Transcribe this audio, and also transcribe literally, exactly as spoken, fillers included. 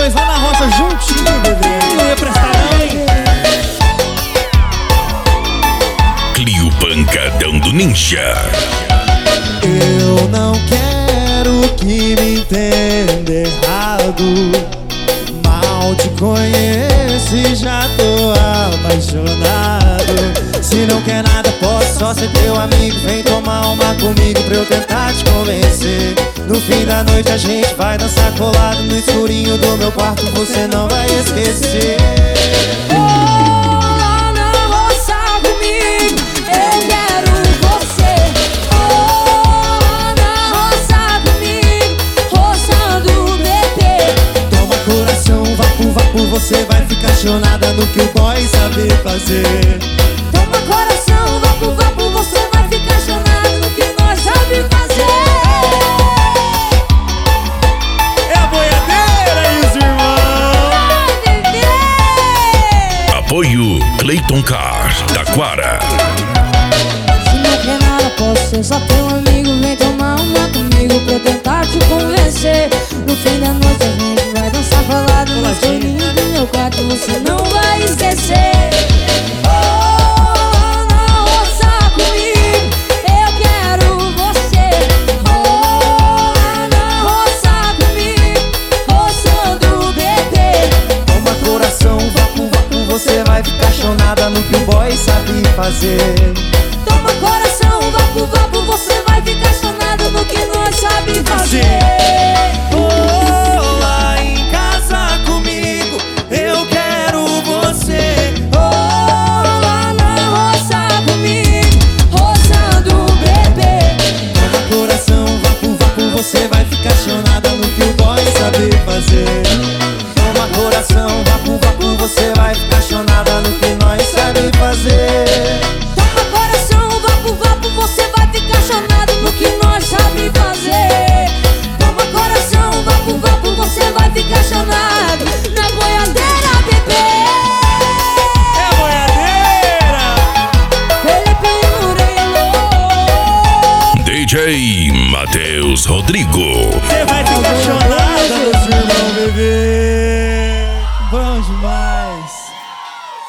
nós lá na roça juntinho, bebê. Não ia prestar não, hein? Clio Pancadão do Ninja. Eu não quero que me entenda errado. Mal te conheço e já tô apaixonado. Se não quer nada, posso só ser teu amigo. Vem tomar uma comigo pra eu tentar te convencer. No fim da noite a gente vai dançar colado no escurinho do meu quarto, você não vai esquecer. Você vai ficar chonada no que o boy sabe fazer. Toma coração, vapo, vapo, você vai ficar chonada no que nós sabe fazer. É a boiadeira e os irmãos. Apoio Clayton Car, Taquara. Se não quer nada, posso ser só teu amigo. Vem tomar uma comigo pra eu tentar te convencer. No fim da noite a gente vai dançar falado no escurinho do meu quarto, você não vai esquecer. Oh, na roça comigo, eu quero você. Oh, na roça comigo, roçando o bebê. Toma coração, vapo, vapo, você vai ficar chonada no que o boy sabe fazer. Toma coração, vapo, vapo, você vai ficar chonado no que nós sabe fazer. Oh, lá em casa comigo, eu quero você. Oh, lá na roça comigo, roçando o bebê. Toma coração, vapo, vapo, você vai ficar chonada no que o boy sabe fazer. Toma coração, vapo, vapo, você vai ficar chonada no que nós sabe fazer. Toma coração, vapo, vapo, você vai ficar chonado no que nós sabe fazer. Toma coração, vapo, vapo, você vai ficar chonado na boiadeira, bebê. É a boiadeira. Felipe Murilo. D J Matheus Rodrigo. Você vai ficar chonada, meus irmãos, bebê.